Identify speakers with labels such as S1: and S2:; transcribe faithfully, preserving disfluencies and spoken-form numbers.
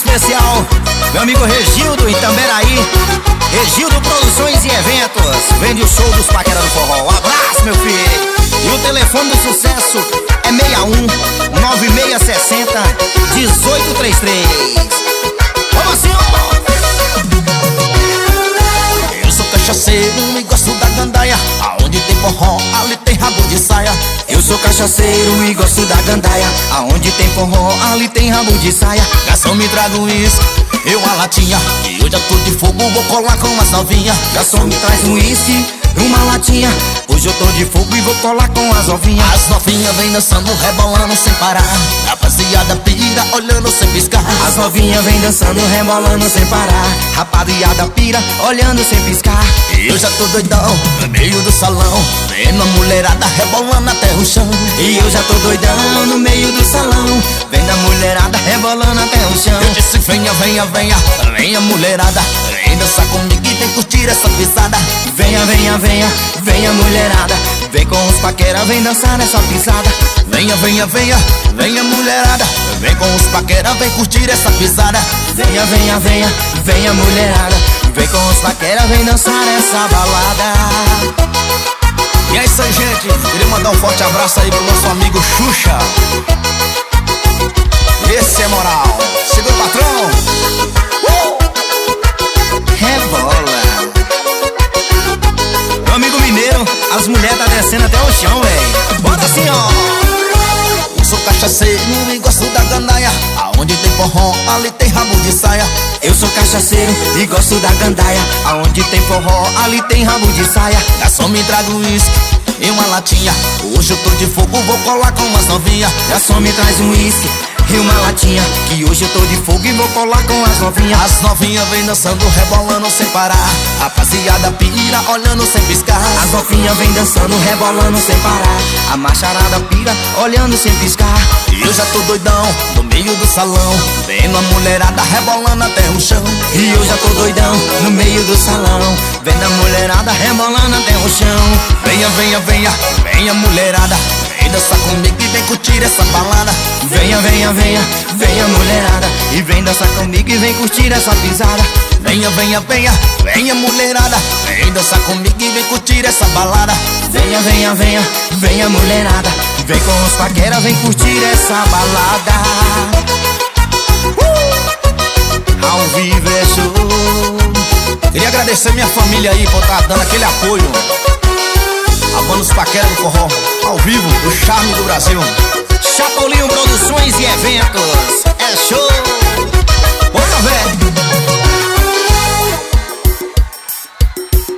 S1: especial, meu amigo Regildo em Tamberaí. Regildo Produções e Eventos. Vende o show dos Paquera do Forró. Um abraço, meu filho. E o telefone do sucesso é seis um nove seis seis zero um oito três três. Vamos assim, ó.
S2: Eu sou cachaceiro e gosto da gandaia. Aonde tem forró, ali tem rabo de saia.
S1: Eu sou cachaceiro e gosto da gandaia. Aonde tem forró, ali tem rabo de saia.
S2: Garçom, me traga um uísque e uma latinha, e hoje eu tô de fogo, vou colar com as novinhas.
S1: Garçom, me traz um uísque, uma latinha. Hoje eu tô de fogo e vou colar com as novinhas.
S2: As novinhas vem dançando, rebolando sem parar. Rapaziada pira, olhando sem piscar.
S1: As novinhas vem dançando, rebolando sem parar. Rapaziada pira, olhando sem piscar.
S2: E eu já tô doidão, no meio do salão, vendo a mulherada rebolando até o chão.
S1: E eu já tô doidão, no meio do salão, vendo a mulherada rebolando até o chão.
S2: Eu disse venha, venha, venha, venha mulherada, vem dançar comigo e vem curtir essa pisada.
S1: Venha, venha, venha, venha mulherada, vem com os paquera, vem dançar nessa pisada.
S2: Venha, venha, venha, venha mulherada, vem com os paquera, vem curtir essa pisada.
S1: Venha, venha, venha, venha mulherada, vem com os paquera, vem dançar nessa balada.
S2: E é isso aí, gente, queria mandar um forte abraço aí pro nosso amigo Xuxa. Esse é moral, segura o patrão.
S1: uh! Rebola. Meu amigo mineiro, as mulheres tá descendo até o chão, véi. Bora assim, ó.
S2: Eu sou cachaceiro e gosto da gandaia. Aonde tem forró, ali tem rabo de saia.
S1: Eu sou cachaceiro e gosto da gandaia. Aonde tem forró, ali tem rabo de saia.
S2: Garçom, me traga um uísque e uma latinha, hoje eu tô de fogo, vou colar com as novinhas.
S1: Garçom, me traz um uísque e uma latinha, que hoje eu tô de fogo e vou colar com as novinhas.
S2: As novinhas vem dançando, rebolando sem parar. Rapaziada pira, olhando sem piscar.
S1: As novinhas vem dançando, rebolando sem parar. A macharada pira, olhando sem piscar.
S2: E eu já tô doidão, no meio do salão, vendo a mulherada rebolando até o chão.
S1: E eu já tô doidão, no meio do salão, vendo a mulherada rebolando até o chão.
S2: Venha, venha, venha, venha mulherada, vem dançar comigo e vem curtir essa balada.
S1: Venha, venha, venha, venha mulherada, e vem dançar comigo e vem curtir essa pisada.
S2: Venha, venha, venha, venha mulherada, vem dançar comigo e vem curtir essa balada.
S1: Venha, venha, venha, venha mulherada, vem com os paquera, vem curtir essa balada. uh! Ao vivo é show.
S2: Queria agradecer minha família aí por estar dando aquele apoio. A banda Os Paquera do Forró, ao vivo, o charme do Brasil.
S1: Chapolin Produções e Eventos, é show.